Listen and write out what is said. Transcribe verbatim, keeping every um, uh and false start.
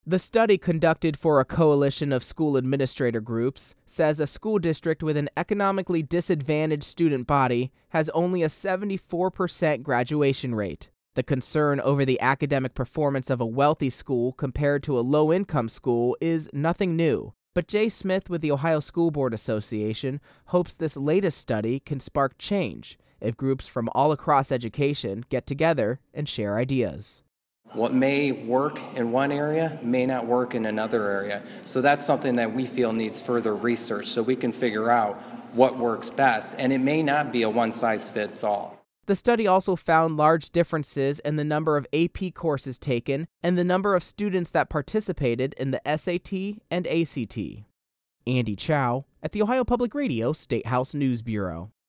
The study, conducted for a coalition of school administrator groups, says a school district with an economically disadvantaged student body has only a seventy-four percent graduation rate. The concern over the academic performance of a wealthy school compared to a low-income school is nothing new, but Jay Smith with the Ohio School Board Association hopes this latest study can spark change if groups from all across education get together and share ideas. What may work in one area may not work in another area. So that's something that we feel needs further research so we can figure out what works best. And it may not be a one-size-fits-all. The study also found large differences in the number of A P courses taken and the number of students that participated in the S A T and A C T. Andy Chow at the Ohio Public Radio State House News Bureau.